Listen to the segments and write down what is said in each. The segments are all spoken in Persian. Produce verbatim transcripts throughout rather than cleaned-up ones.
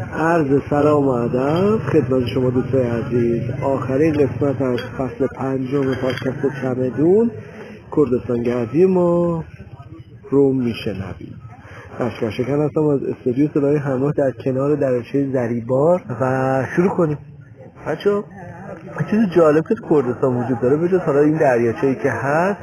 عرض سلام و ادب خدمت شما دوستان عزیز. آخرین قسمت از فصل پنجم پادکست چمدون کردستان گردی ما رو میشنوید. اشکر شکن هستم از استودیو صدای همراه در کنار دریاچه زریبار و شروع کنیم. بچه‌ها چیز جالب که کردستان وجود داره بجز حالا این دریاچه‌ای که هست،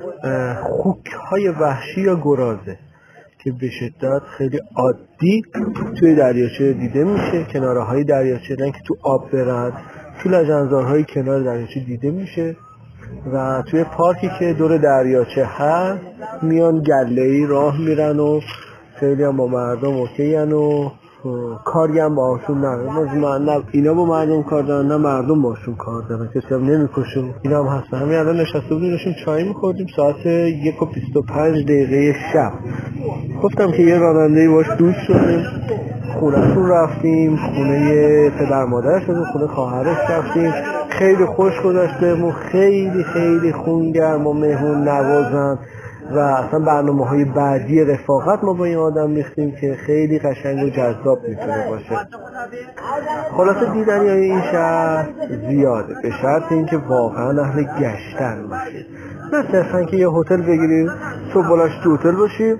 خوک‌های وحشی یا گرازه که به شدت خیلی عادی توی دریاچه دیده میشه. کناره های دریاچه نه که تو آب برن، تو لجنزارهای کنار دریاچه دیده میشه و توی پارکی که دور دریاچه هست میان گله‌ای راه میرن و خیلی هم با مردم اوکی هن و کاری هم با آسون ندارن. نه اینا با مردم کار دارن نه مردم باشون کار دارن، کسی هم نمیکشه. اینا هم هستن. همین الان نشسته بودیم داشتیم چای میخوردیم ساعت یک و بیست و پنج دقیقه شب. گفتم که یه رانندهی باش دوست شدیم، خونه‌شون رفتیم، خونه پدر مادرش و خونه خواهرش رفتیم. خیلی خوش گذشت بهمون، خیلی خیلی خونگرم و مهمون نوازن و اصلا برنامه‌های بعدی رفاقت ما با این آدم می‌خوایم که خیلی قشنگ و جذاب میتونه باشه. خلاصه دیدنی های این شهر زیاده، به شرط اینکه واقعا اهل گشتن باشید، نه صرفا که یه هتل بگیرید صبح بلند تو هتل باشید،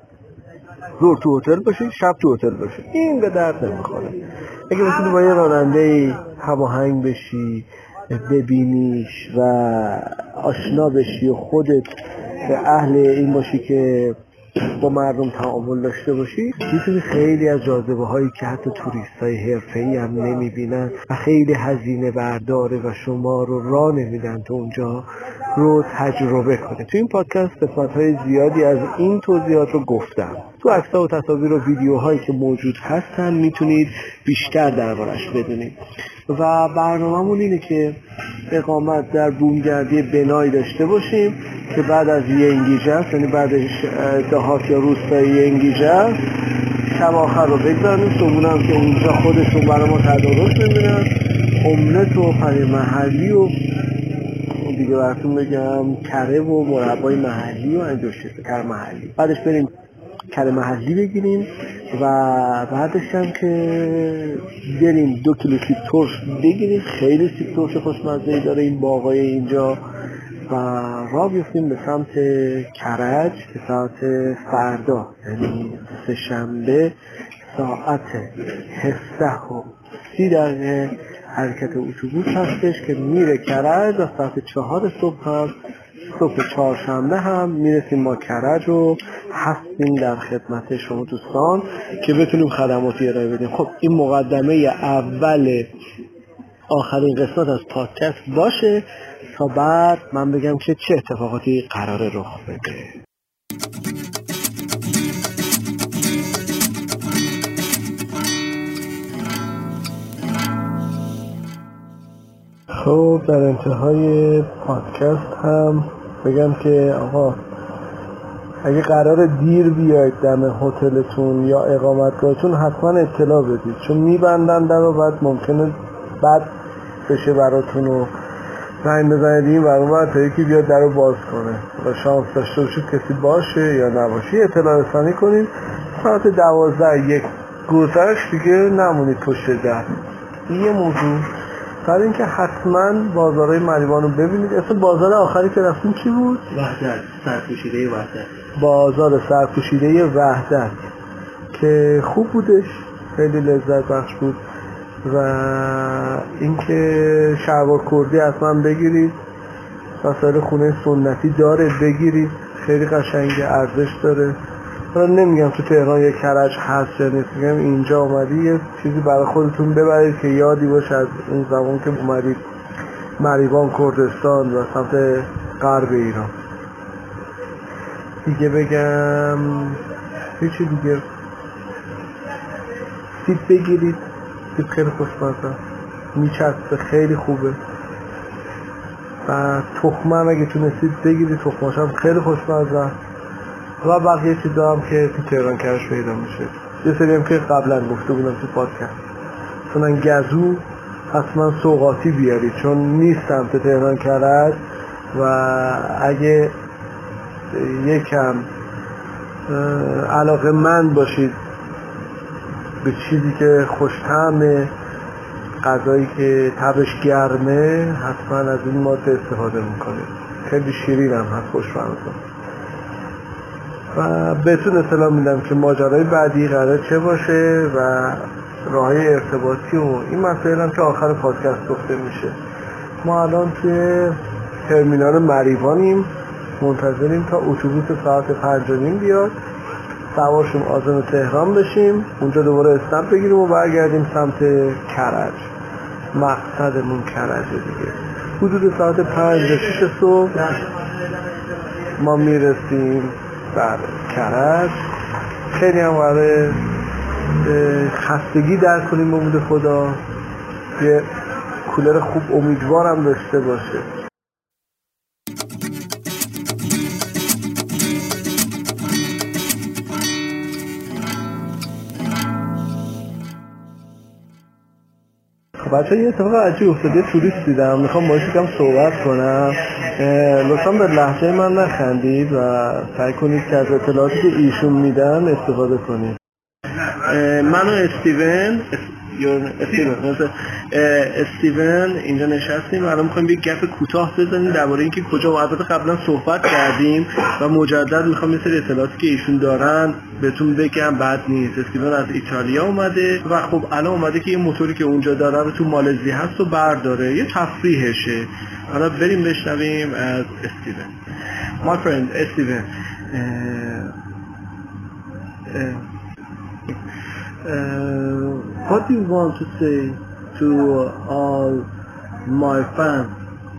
زور تو هتل باشید، شب تو هتل باشید. این به درد نمیخوره. اگه بتونی با یه راننده هماهنگ بشی، ببینیش و آشنا بشی و خودت اهل این باشی که با مردم تعامل داشته باشی، میتونی خیلی از جاذبه هایی که حتی توریست های حرفه‌ای هم نمیبینن و خیلی هزینه برداره و شما رو راه نمیدن تو اونجا رو تجربه کنه. تو این پادکست قسمت های زیادی از این توضیحات رو گفتم. تو عکس‌ها و تصاویر و ویدیوهایی که موجود هستن میتونید بیشتر دربارش بدونید. و برنامه‌مون اینه که اقامت در بومگردی بنایی داشته باشیم که بعد از ینگیجه، یعنی بعد دهات یا روستایی ینگیجه، شب آخر رو بگذاریم. صبحونه هم که اونجا خودشون برای ما تدارک می‌بینن، املت و پنیر محلی و دیگه براتون بگم کره و مربای محلی و اینجور چیزا، کره محلی. بعدش بریم کره محلی بگیریم و بعدش هم که بریم دو کیلو سیب ترش بگیریم. خیلی سیب ترش خوشمزه‌ای داره این باغای اینجا. و راه بیفتیم به سمت کرج به ساعت فردا، یعنی سه شنبه ساعت هفده و سی دقیقه حرکت اتوبوس هستش که میره کرج و ساعت چهار صبح هم صبح چهارشنبه هم میرسیم ما کرج و هستیم در خدمت شما دوستان که بتونیم خدماتی ارائه بدیم. خب این مقدمه اول آخرین قسمت از پادکست باشه تا بعد من بگم که چه اتفاقاتی قراره رخ بده. خب در انتهای پادکست هم بگم که آقا اگه قرار دیر بیاید دم هتلتون یا اقامتگاهتون حتما اطلاع بدید، چون میبندن در و بعد ممکنه بد بشه براتون و زنگ بزنید این برای تا یکی بیاد در رو باز کنه و شانس داشته باشید کسی باشه یا نباشه اطلاع رسانی کنید. ساعت دوازده یک گذشت دیگه نمونید پشت در. یه موضوع سر این که حتما بازارهای مریوان رو ببینید. اسم بازار آخری که رفتیم چی بود؟ وحدت، سرپوشیده وحدت. بازار سرپوشیده وحدت که خوب بودش، خیلی لذت بخش بود. و اینکه شلوار کردی حتما بگیرید، وسایل خونه سنتی داره بگیرید، خیلی قشنگه، ارزش داره. حالا نمیگم تو تهران یک کرج هست یا نیست، میگم اینجا اومدی یه چیزی برای خودتون ببرید که یادی باشه از اون زمان که اومدید مریوان کردستان و سمت غرب ایران. دیگه بگم هیچی دیگه، سیب بگیرید، سیب خیلی خوشمزه، میچسبه، خیلی خوبه. و تخمه هم اگه تونستید بگیرید، تخمه‌اش هم خیلی خوشمزه. و بقیه چیزا هم که تو تهران کرج پیدا میشه. یه سری هم که قبلا گفته بودم تو پادکست، مثلا گزو حتما سوغاتی بیارید چون نیست سمت تهران کرج و اگه یکم علاقه مند باشید به چیزی که خوش‌طعمه، غذایی که تبش گرمه، حتما از این ماده استفاده میکنیم. خیلی شیرین هم هست، خوشمزه. و بهتون اطلاع میدم که ماجرای بعدی قراره چه باشه و راههای ارتباطی و این مسائل هم که آخر پادکست گفته میشه. ما الان توی ترمینال مریوانیم، منتظریم تا اتوبوس ساعت پنج و نیم بیاد، سوارشیم عازم تهران بشیم، اونجا دوباره اسنپ بگیریم و برگردیم سمت کرج. مقصدمون کرجه دیگه. حدود ساعت پنج و شیش صبح ما میرسیم بر کرج. خیلی هم قراره خستگی در کنیم به امید خدا، یه کولر خوب امیدوارم داشته باشه. بچه یه اتفاق عجیب افتاده، توریست دیدم، میخوام باهاش یکم صحبت کنم. لطفا به لهجه من نخندید و سعی کنید که از اطلاعاتی که ایشون میدن استفاده کنید. من و استیون استیون استیون اینجا نشستیم و الان میخوایم یک گپ کوتاه بزنیم درباره اینکه کجا و البته قبلا صحبت کردیم و مجدد میخوام یه سری اطلاعاتی که ایشون دارن بهتون بگم. بد نیست. استیون از ایتالیا اومده و خب الان اومده که یه موتوری که اونجا داره رو تو مالزی هست و برداره، یه تفریحشه. حالا بریم بشنویم از استیون. My friend استیون Uh, what do you want to say to uh, all my fans?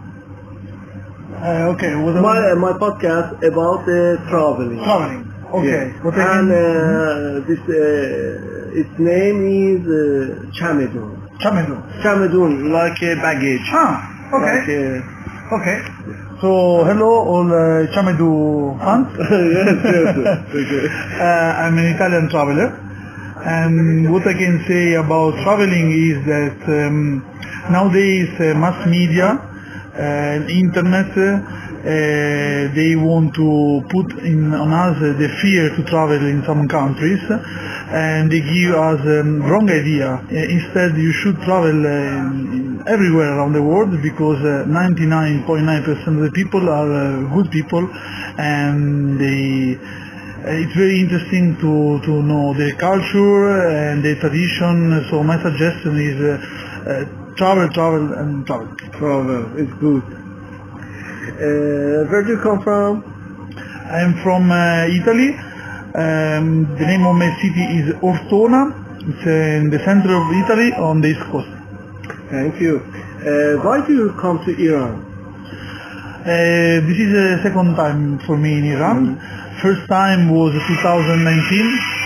Uh, okay, what my uh, my podcast about uh, traveling. Traveling. Okay. Yeah. What I and can... uh, this uh, its name is uh, Chamedun. Chamedun. Chamedun, like a baggage. Ah, okay. Like a... Okay. So hello all uh, Chamedu fans. yes, yes, yes. Okay. uh, I'm an Italian traveler. And what I can say about traveling is that um, nowadays uh, mass media and internet uh, they want to put in on us uh, the fear to travel in some countries, and they give us a um, wrong idea. Uh, instead, you should travel uh, in, everywhere around the world, because ninety-nine point nine percent of the people are uh, good people, and they it's very interesting to, to know the culture and the tradition. So my suggestion is uh, uh, travel, travel and travel. Travel, it's good. Uh, where do you come from? I'm from uh, Italy. Um, the name of my city is Ortona. It's uh, in the center of Italy on the east coast. Thank you. Uh, why do you come to Iran? Uh, this is the second time for me in Iran. Mm-hmm. First time was two thousand nineteen,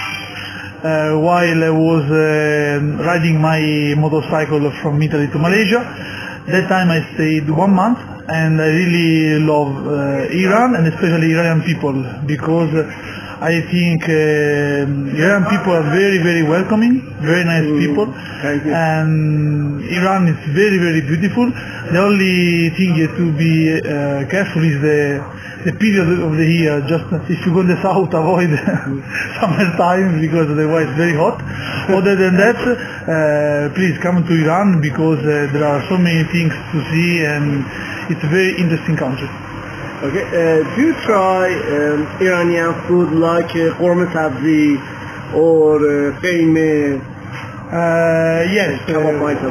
uh, while I was uh, riding my motorcycle from Italy to Malaysia. That time I stayed one month, and I really love uh, Iran, and especially Iranian people, because uh, I think uh, Iranian people are very, very welcoming, very nice mm, people, and Iran is very, very beautiful. The only thing you have to be uh, careful is the the period of the year. Just if you go in the south, avoid summertime, because otherwise it's very hot. Other than that, uh, please come to Iran, because uh, there are so many things to see, and it's a very interesting country. Okay, uh, do you try um, Iranian food like uh, korma sabzi or uh, khayme? Uh, yes. Uh,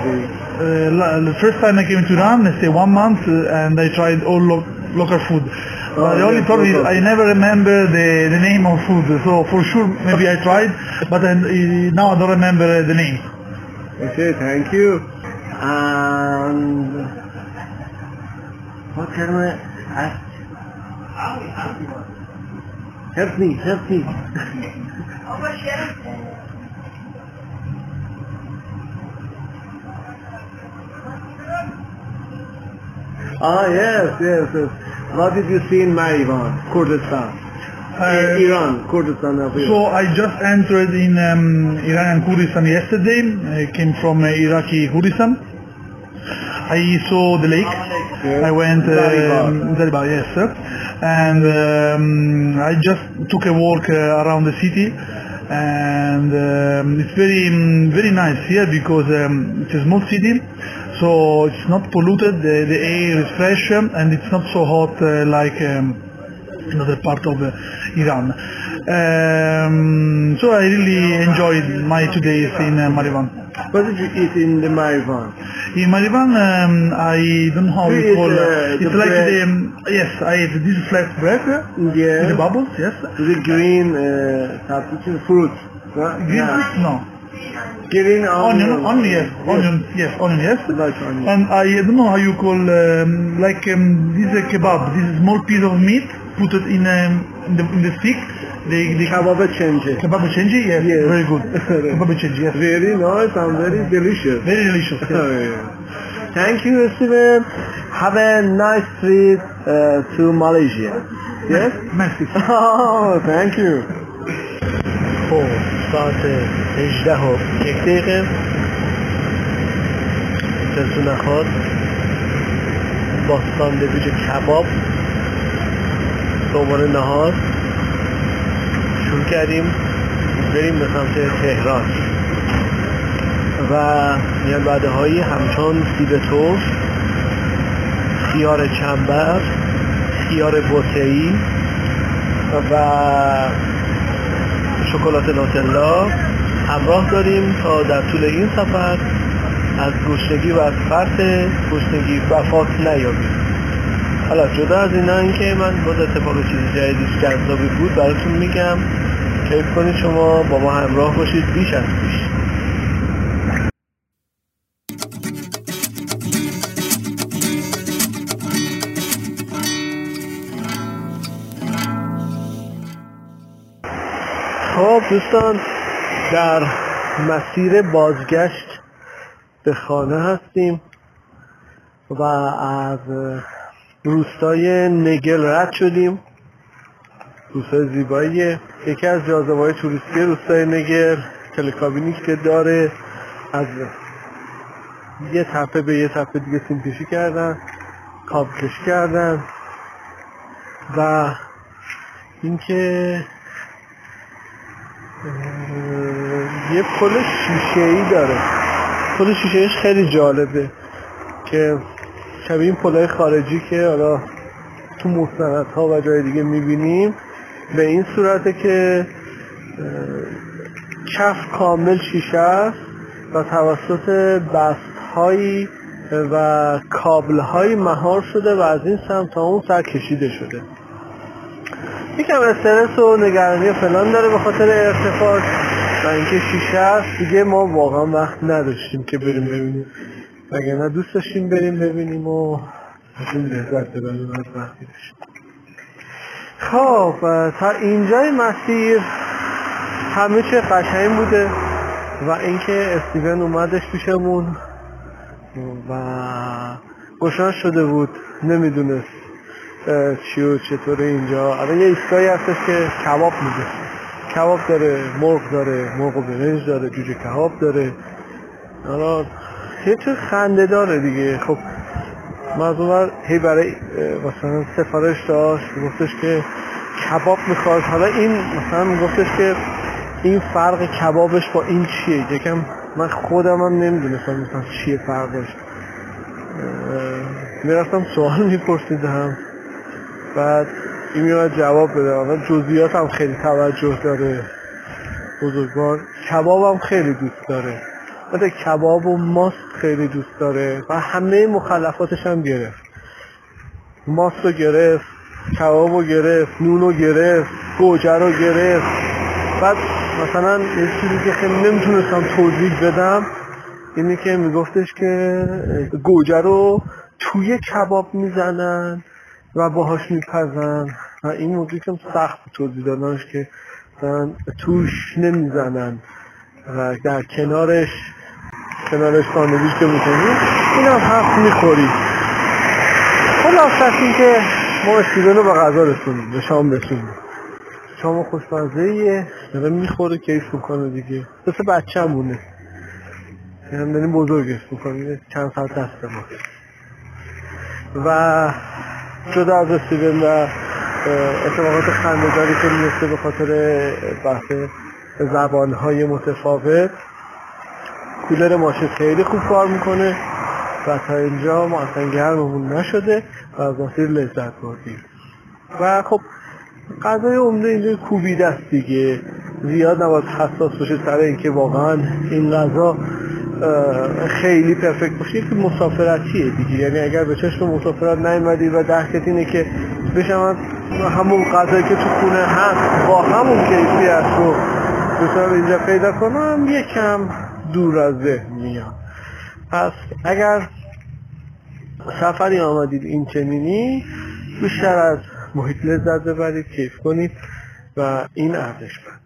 uh, the first time I came to Iran, I stayed one month, uh, and I tried all lo local food. Oh, uh, the only yes, problem is local. I never remember the, the name of food, so for sure maybe I tried, but I, uh, now I don't remember the name. Okay, thank you. And what can I ask? Help me, help me. Ah, yes, yes, yes. What did you see in Marivan, Kurdistan? Uh, Iran, Kurdistan. So I just entered in um, Iranian Kurdistan yesterday. I came from uh, Iraqi Kurdistan. I saw the lake. Yes. I went uh, Zaribar, yes, sir. And um, I just took a walk uh, around the city. and um, it's very um, very nice here because um, it's a small city, so it's not polluted. The, the air is fresh and it's not so hot uh, like um, another part of uh, Iran. Um, so I really enjoyed my two days in uh, Marivan. What did you eat in the Marivan? In Marivan, um, I don't know how You you eat, call uh, it. It's the like bread? the um, yes, I ate this flat bread uh, Yeah. with the bubbles. Yes. The green uh, fruit. Right? Green Yeah. fruit? No. Green Onion, onion. onion, yes, onion, yes, onion, yes. Like onion. And I don't know how you call um, like um, this is a kebab. This is small piece of meat, put it in um, in the in the stick. They, they Kebab change. kebab chenji, yes, Yes. very good. Kebab chenji, yes, Very nice and very delicious. very delicious. Yes. Oh, yeah. Thank you, Steven. Have a nice trip uh, to Malaysia. Yes? Merci. Oh, thank you. خب ساعت هجده و یک دقیقه دلتون نخواد با ساندویچ کباب به عنوان نهار شروع کردیم بریم به سمت تهران و میان بعده هایی همچون سیب ترش، خیار چنبر، خیار بوته‌ای و شکلات نوتلا همراه داریم تا در طول این سفر از گشنگی و از فرط گشنگی وفات نیابیم. حالا جدا از اینا اینکه من باز اتفاق چیز جدیدی جذابی بود براتون میگم، کیف کنید شما با ما همراه باشید بیش از بیش. خب دوستان، در مسیر بازگشت به خانه هستیم و از روستای نگل رد شدیم. روستای زیباییه، یکی از جاذبه‌های توریستی روستای نگل تلکابینی که داره. از یه تپه به یه تپه دیگه سیم کشی کردن، کاب کشی کردن و اینکه یه پل شیشه‌ای داره. پل شیشه‌ایش خیلی جالبه که شبیه این پل‌های خارجی که حالا تو مستندها و جای دیگه می‌بینیم، به این صورته که کف کامل شیشه است و توسط بست‌هایی و کابل‌های مهار شده و از این سمت تا اون سر کشیده شده. یکم استرس و نگرانی و فلان داره به خاطر ارتفاع و اینکه شیشه است. دیگه ما واقعا وقت نداشتیم که بریم ببینیم، وگرنه دوست داشتیم بریم ببینیم و ازین لذت ببریم از وقتی داشتیم. خب تا اینجای مسیر همه چه قشنگ بوده و اینکه استیون اومدش پیشمون و گشنش شده بود، نمیدونست چی و چطوره اینجا. الان یه ایستگاهی هستش که کباب میده، کباب داره، مرغ داره، مرغ و برنج داره، جوجه کباب داره. الان یه چه خنده داره دیگه. خب مزمور هی برای مثلا سفارش داشت، گفتش که کباب میخواد. حالا این مثلا میگفتش که این فرق کبابش با این چیه. یکم من خودم هم نمیدونستم مثلا چیه فرقش. میرفتم سوال میپرسیدم، بعد این میاد جواب بده. حالا جزئیات هم خیلی توجه داره بزرگوار. کباب هم خیلی دوست داره، مثلا کباب و ماست خیلی دوست داره و همه مخلفاتش هم گرفت. ماست رو گرفت، کباب رو گرفت، نون رو گرفت، گوجه رو گرفت. بعد مثلا یه چیزی که خیلی نمیتونستم توضیح بدم اینی که میگفتش که گوجه رو توی کباب میزنن و باهاش میپزن و این موضوعی که سخت توضیح دادنش که توش نمیزنن و در کنارش کنارش ساندویچ که میکنی این هم هفت میخوری. خلاص این که ما استیون رو به غذا رسونیم، به شام رسونیم. شام خوشمزه ایه، داره میخوره کیف میکنه دیگه، مثل بچه همونه. یعنی داریم بزرگش میکنیم، چند ساعت دست ما. و جدا از استیون و اتفاقات خنده‌داری که میفته به خاطر بحث زبانهای متفاوت. کولر ماشین خیلی خوب کار میکنه و تا اینجا ما اصلا گرممون نشده و از مسیر لذت بردیم. و خب غذای عمده اینجا کوبیده است دیگه، زیاد نباید حساس باشه سر اینکه واقعا این غذا خیلی پرفکت باشه. یکی مسافرتیه دیگه، یعنی اگر به چشم مسافرت نیومدی و درکت اینه که بشم همون غذایی که تو خونه هست با همون کیفیت رو بتونم اینجا پیدا کنم، یکم دور از ذهن میاد. پس اگر سفری آمدید این چنینی، بیشتر از محیط لذت ببرید، کیف کنید و این ارزشمنده.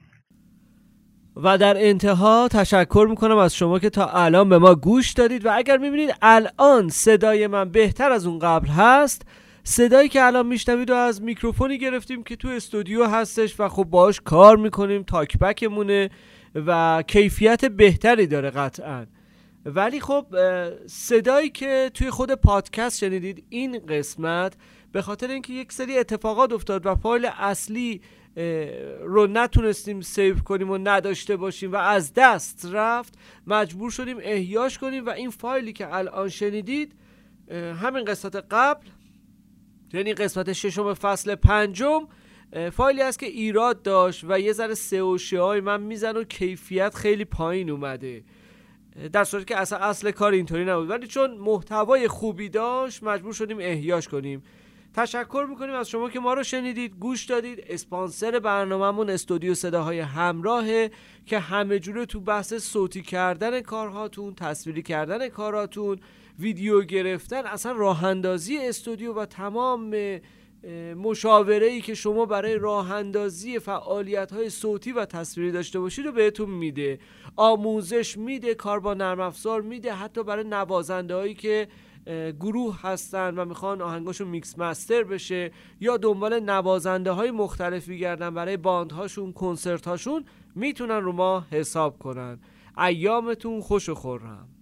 و در انتها تشکر میکنم از شما که تا الان به ما گوش دادید و اگر میبینید الان صدای من بهتر از اون قبل هست، صدایی که الان میشنوید و از میکروفونی گرفتیم که تو استودیو هستش و خب باهاش کار میکنیم، تاکبکمونه و کیفیت بهتری داره قطعاً. ولی خب صدایی که توی خود پادکست شنیدید این قسمت به خاطر اینکه یک سری اتفاقات افتاد و فایل اصلی رو نتونستیم سیو کنیم و نداشته باشیم و از دست رفت، مجبور شدیم احیاش کنیم و این فایلی که الان شنیدید همین قسمت قبل، یعنی قسمت ششم فصل پنجم، فایلی هست که ایراد داشت و یه ذره سئوشه های من میزن و کیفیت خیلی پایین اومده، در صورتی که اصلا اصل کار اینطوری نبود، ولی چون محتوای خوبی داشت مجبور شدیم احیاش کنیم. تشکر میکنیم از شما که ما رو شنیدید، گوش دادید. اسپانسر برنامه‌مون استودیو صداهای همراهه که همه جوره تو بحث صوتی کردن کارهاتون، تصویری کردن کارهاتون، ویدیو گرفتن، اصلا راه اندازی استودیو و تمام مشاوره‌ای که شما برای راه اندازی فعالیت‌های صوتی و تصویری داشته باشید رو بهتون میده. آموزش میده، کار با نرم افزار میده، حتی برای نوازنده‌هایی که گروه هستن و میخوان آهنگاشون میکس مستر بشه یا دنبال نوازنده‌های مختلف میگردن برای باندهاشون، کنسرت‌هاشون، میتونن رو ما حساب کنن. ایامتون خوش و خرم.